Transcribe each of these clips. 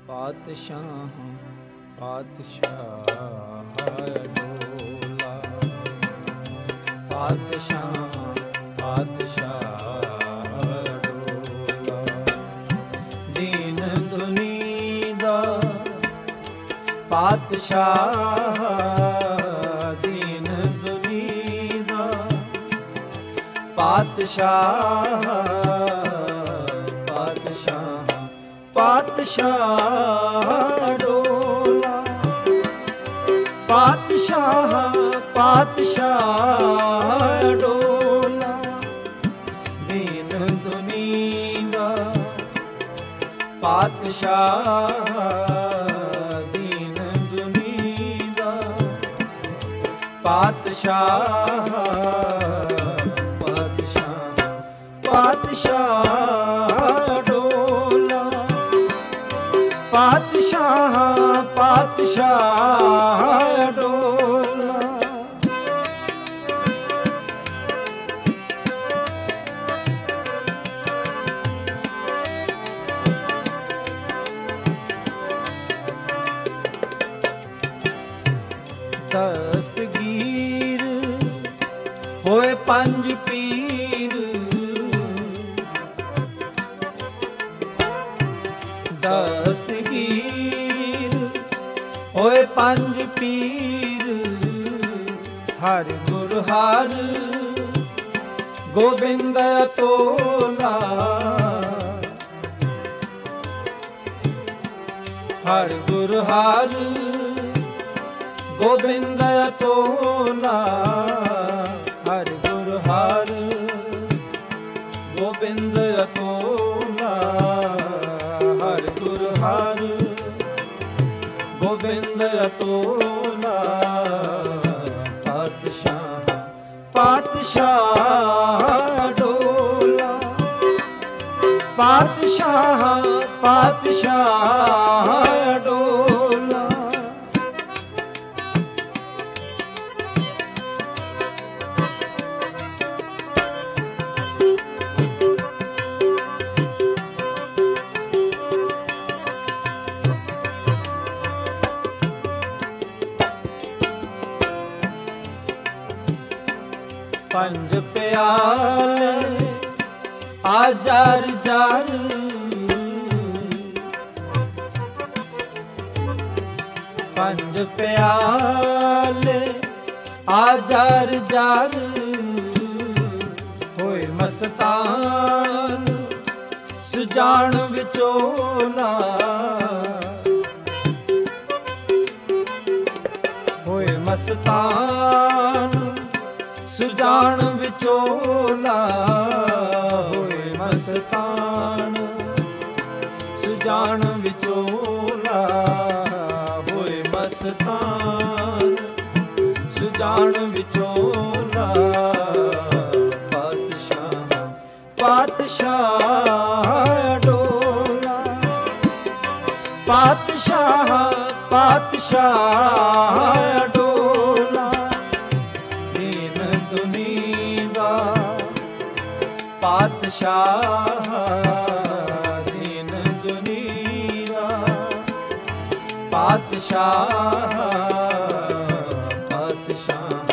ਪਾਤਸ਼ਾਹ ਪਾਤਸ਼ਾਹ ਡੋਲਾ, ਪਾਤਸ਼ਾਹ ਪਾਤਸ਼ਾਹ ਡੋਲਾ। ਦੀਨ ਦੁਨੀ ਦਾ ਪਾਤਸ਼ਾਹ, ਦੀਨ ਦੁਨੀ ਦਾ ਪਾਤਸ਼ਾਹ, ਪਾਤਸ਼ਾਹ ਪਾਤਸ਼ਾਹ ਡੋਲਾ, ਪਾਤਸ਼ਾਹ ਪਾਤਸ਼ਾਹ ਡੋਲਾ। ਦੀਨ ਦੁਨੀ ਦਾ ਪਾਤਸ਼ਾਹ, ਦੀਨ ਦੁਨੀ ਦਾ ਪਾਤਸ਼ਾਹ, ਪਾਤਸ਼ਾਹ ਪਾਤਸ਼ਾਹ ਡੋਲਾ, ਪਾਤਸ਼ਾਹ ਪਾਤਸ਼ਾਹ ਡੋਲਾ। ਦਸਤਗੀਰ ਹੋਏ ਪੰਜ ਪੀਰ, ਦਸਤਗੀਰ ਹੋਏ ਪੰਜ ਪੀਰ। ਹਰਿ ਗੁਰ ਹਰ ਗੋਬਿੰਦ ਤੋਲਾ, ਹਰਿ ਗੁਰ ਹਰ ਗੋਬਿੰਦ ਤੋਲਾ, ਹਰਿ ਗੁਰ ਹਰ ਗੋਬਿੰਦ ਤੋਲਾ, ਹਰਿ ਗੁਰ ਹਰ ਗੋਬਿੰਦ ਤੋਲਾ। ਪਾਤਸ਼ਾਹ ਪਾਤਸ਼ਾਹ ਡੋਲਾ, ਪਾਤਸ਼ਾਹ ਪਾਤਸ਼ਾਹ ਡੋਲਾ। ਪੰਜ ਪਿਆਲੇ ਆ ਜਰ ਜਰ, ਪੰਜ ਪਿਆਲੇ ਆ ਜਰ ਜਰ। ਹੋਏ ਮਸਤਾਨ ਸੁਜਾਨ ਵਿਚੋਲਾ, ਹੋਏ ਮਸਤਾਨ ਸੁਜਾਨ ਵਿਚੋਲਾ, ਹੋਏ ਮਸਤਾਨ ਸੁਜਾਨ ਵਿਚੋਲਾ, ਹੋਏ ਮਸਤਾਨ ਸੁਜਾਨ ਵਿਚੋਲਾ। ਪਾਤਸ਼ਾਹ ਪਾਤਸ਼ਾਹ ਡੋਲਾ, ਪਾਤਸ਼ਾਹ ਪਾਤਸ਼ਾਹ ਡੋਲਾ। ਦੀਨ ਦੁਨੀ ਦਾ ਪਾਤਸ਼ਾਹ, ਦੀਨ ਦੁਨੀ ਦਾ ਪਾਤਸ਼ਾਹ, ਪਾਤਸ਼ਾਹ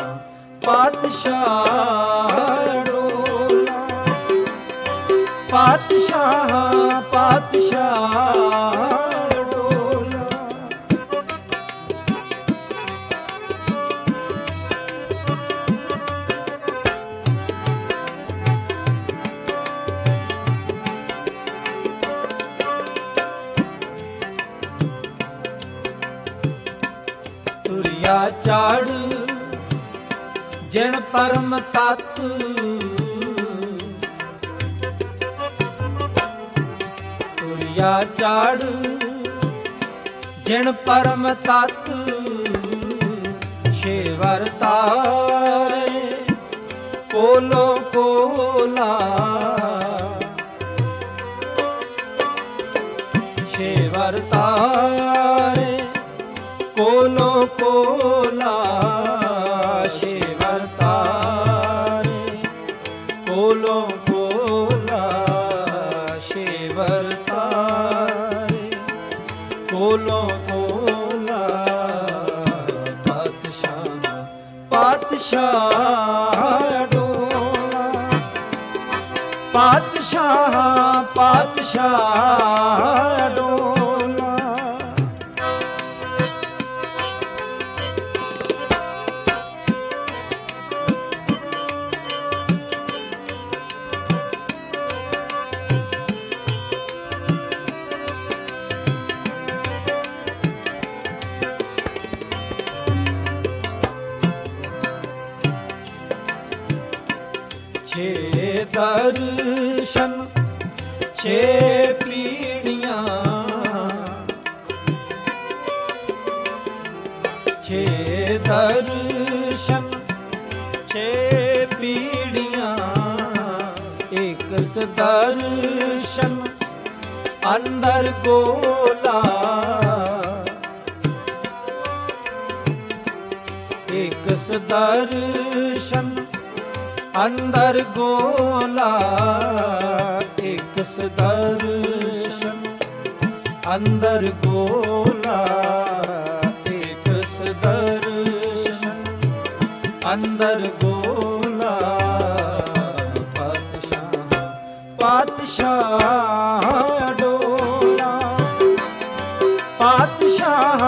ਪਾਤਸ਼ਾਹ ਡੋਲਾ, ਪਾਤਸ਼ਾਹ ਪਾਤਸ਼ਾਹ ਡੋਲਾ। ਤੁਰਿਆ ਚਾੜ ਜਿਣ ਪਰਮ ਤਤ, ਤੁਰਿਆ ਚਾੜ ਜਿਣ ਪਰਮ ਤਤ। ਛੇਵਰ ਤਾਰੇ ਕੋਲੋ ਕੋਲਾ, ਛੇਵਰ ਤਾਰੇ ਕੋਲੋ ਕੋਲਾ, ਛੇਵਰ ਤਾਰੇ ਕੋਲੋ ਕੋਲਾ, ਛੇਵਰ ਤਾਰੇ ਕੋਲੋਂ ਕੋਲਾ ਪਾਤਸ਼ਾਹ ਪਾਤਸ਼ਾਹ ਡੋਲਾ ਪਾਤਸ਼ਾਹ ਪਾਤਸ਼ਾਹ ਡੋਲਾ ਛੇ ਦਰਸ਼ਨ ਛੇ ਪੀੜੀਆਂ ਛੇ ਦਰਸ਼ਨ ਛੇ ਪੀੜੀਆਂ ਇੱਕ ਦਰਸ਼ਨ ਅੰਦਰ ਗੋਲਾ ਇੱਕ ਦਰਸ਼ਨ ਅੰਦਰ ਗੋਲਾ ਇੱਕ ਦਰਸ਼ਨ ਅੰਦਰ ਗੋਲਾ ਇੱਕ ਦਰਸ਼ਨ ਅੰਦਰ ਗੋਲਾ ਪਾਤਸ਼ਾਹ ਪਾਤਸ਼ਾਹ ਡੋਲਾ ਪਾਤਸ਼ਾਹ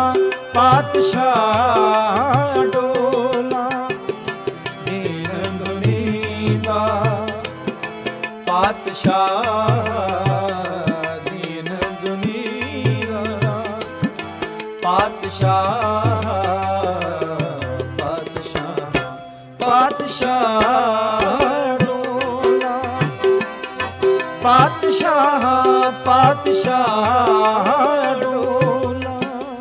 ਪਾਤਸ਼ਾਹ ਡੋਲਾ ਪਾਤਸ਼ਾਹ ਦੀਨ ਦੁਨੀਆ ਪਾਤਸ਼ਾਹ ਪਾਤਸ਼ਾਹ ਪਾਤਸ਼ਾਹ ਡੋਲਾ ਪਾਤਸ਼ਾਹ ਪਾਤਸ਼ਾਹ ਡੋਲਾ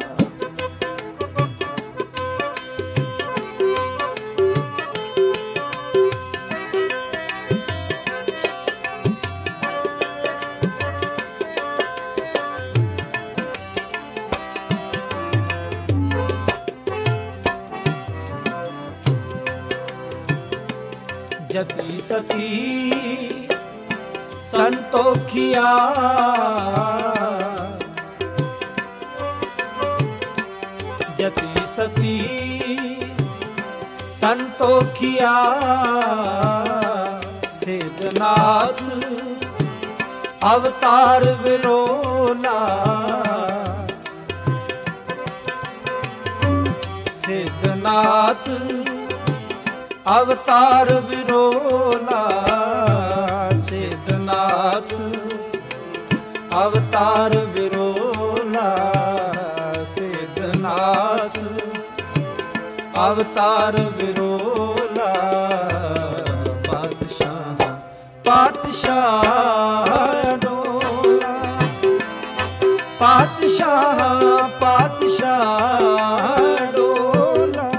ਜਤੀ ਸਤੀ ਸੰਤੋਖਿਆ ਜਤੀ ਸਤੀ ਸੰਤੋਖਿਆ ਸਿਧਨਾਥ ਅਵਤਾਰ ਵਿਰੋਲਾ ਸਿਧਨਾਥ ਅਵਤਾਰ ਵਿਰੋਲਾ ਸਿਧਨਾਥ ਅਵਤਾਰ ਵਿਰੋਲਾ ਸਿਧਨਾਥ ਅਵਤਾਰ ਵਿਰੋਲਾ ਪਾਤਸ਼ਾਹ ਪਾਤਸ਼ਾਹ ਡੋਲਾ ਪਾਤਸ਼ਾਹ ਪਾਤਸ਼ਾਹ ਡੋਲਾ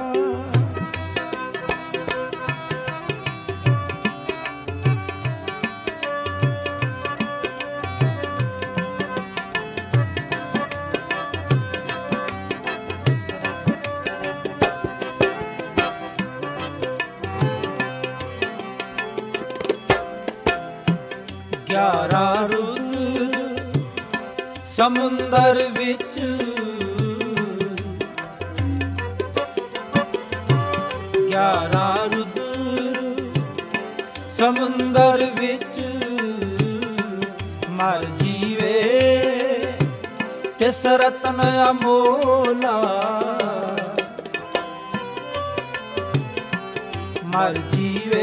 ਗਿਆਰਾਂ ਰੁੱਤ ਸਮੁੰਦਰ ਵਿੱਚ ਗਿਆਰਾਂ ਰੁੱਤ ਸਮੁੰਦਰ ਵਿੱਚ ਮਰ ਜੀਵੇ ਤਿਸ ਰਤਨ ਅਮੋਲਾ ਮਰ ਜੀਵੇ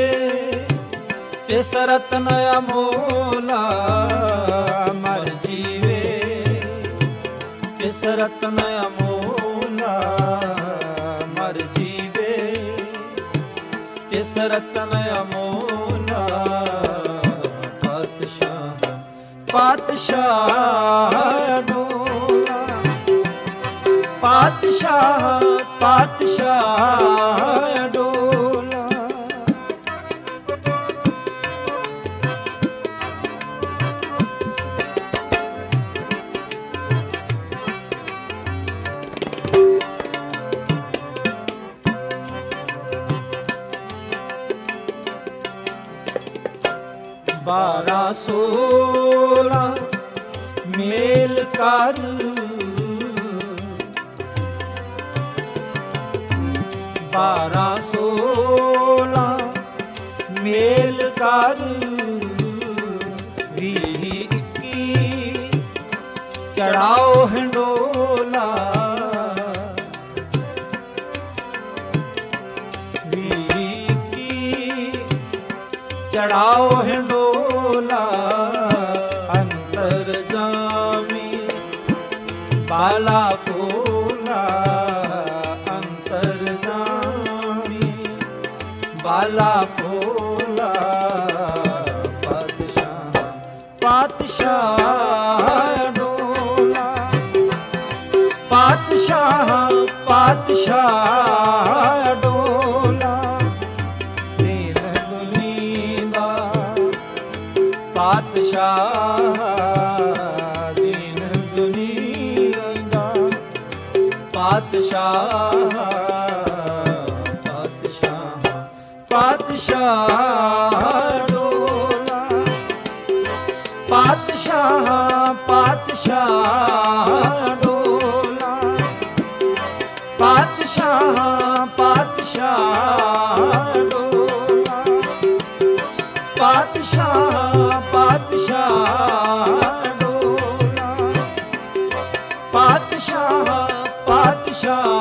ਤਿਸ ਰਤਨ ਅਮੋਲਾ ਮਰ ਜੀਵੇ ਤਿਸ ਰਤਨ ਅਮੋਲਾ ਮਰ ਜੀਵੇ ਤਿਸ ਰਤਨ ਅਮੋਲਾ ਪਾਤਸ਼ਾਹ ਪਾਤਸ਼ਾਹ ਡੋਲਾ ਪਾਤਸ਼ਾਹ ਪਾਤਸ਼ਾਹ ਡੋਲਾ ਬਾਰਾਂ 16 ਮੇਲ ਮੇਲ ਕਰ 12-16 ਮੇਲ ਕਰ 20-21 ਚੜਾਓ ਹੰਡੋਲਾ 20-21 ਚੜਾਓ ਹੰਡੋਲਾ ਅੰਤਰ ਜਾਮੀ ਬਾਲਾ ਭੋਲਾ ਅੰਤਰ ਜਾਮੀ ਬਾਲਾ ਭੋਲਾ ਪਾਤਸ਼ਾਹ ਡੋਲਾ ਪਾਤਸ਼ਾਹ ਡੋਲਾ ਦੀਨ ਦੁਨੀਆ ਪਾਤਸ਼ਾਹ ਦੀਨ ਦੁਨੀਆ ਦਾ ਪਾਤਸ਼ਾਹ ਪਾਤਸ਼ਾਹ ਡੋਲਾ ਪਾਤਸ਼ਾਹ ਡੋਲਾ ਪਾਤਸ਼ਾਹ ਡੋਲਾ ਪਾਤਸ਼ਾਹ ਡੋਲਾ ਪਾਤਸ਼ਾਹ